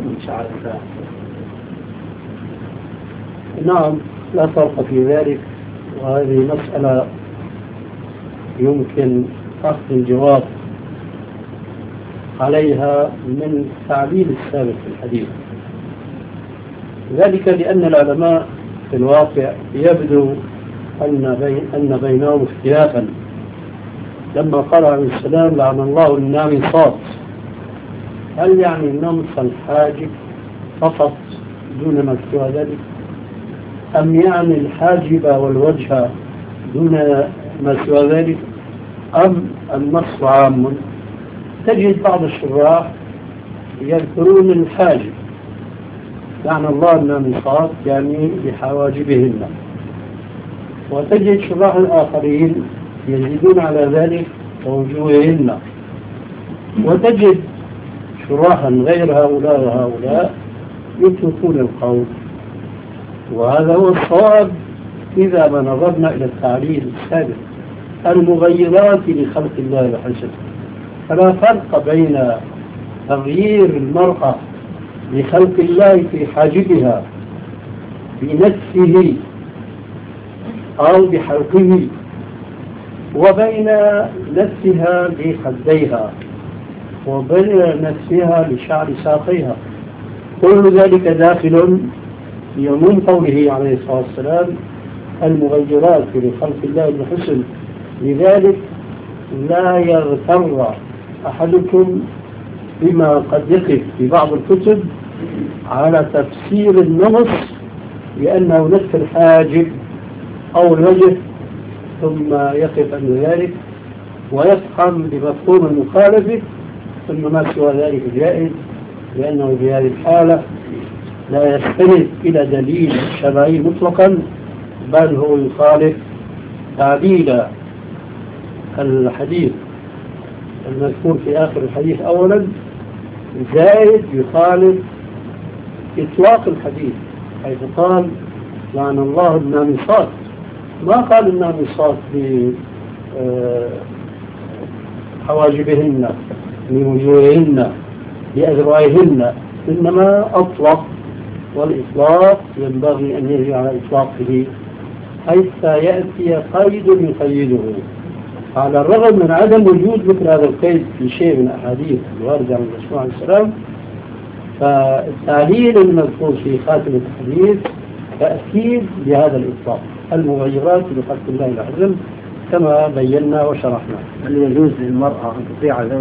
من شعر الرأس؟ نعم، لا فرق في ذلك، وهذه مسألة يمكن أخذ الجواب عليها من تعليل السابق في الحديث. ذلك لأن العلماء في الواقع يبدو أن بينهم اختلافا. لما قال عليه السلام لعن الله النامصات، هل يعني النمص الحاجب فقط دون ما سوى ذلك، أم يعني الحاجب والوجه دون ما سوى ذلك، أم النص عام؟ تجد بعض الشراح يذكرون الحاجب، لعن الله النامصات يعني بحواجبهن، وتجد شراح آخرين يزيدون على ذلك ووجوههن، وتجد شراحا غير هؤلاء وهؤلاء يتركون القول. وهذا هو الصواب إذا ما نظرنا إلى التعليل السابق، المغيرات لخلق الله بحسب. فلا فرق بين تغيير المرأة لخلق الله في حاجبها بنفسه أو بحلقه، وبين نفسها لخديها، وبين نفسها لشعر ساقيها. كل ذلك داخل في عموم قوله عليه الصلاة والسلام المغيرات لخلق الله بحسن. لذلك لا يغتر أحدكم بما قد يقف في بعض الكتب على تفسير النمص لأنه نفس الحاجب أو الوجه، ثم يقف عند ذلك ويفهم بمفهوم المخالفة، ثم ما سوى ذلك جائز، لأنه في هذه الحالة لا يستند إلى دليل شرعي مطلقا، بل هو يخالف تعديل الحديث المذكور في آخر الحديث أولا، زائد يخالف إطلاق الحديث، حيث قال لعن الله النامصات، ما قال النامصات بحواجبهن بوجوههن بأذرعهن، إنما أطلق، والإطلاق ينبغي أن يجري على إطلاقه حيث يأتي قيد يقيده، على الرغم من عدم وجود مثل هذا القيد في شيء من الأحاديث الواردة عن الرسول عليه السلام. فالتعليل المذكور في خاتم الحديث تأكيد بهذا الإطلاق، المغيرات لخلق الله العظيم كما بينا وشرحنا. هل يجوز للمرأة أن تطيع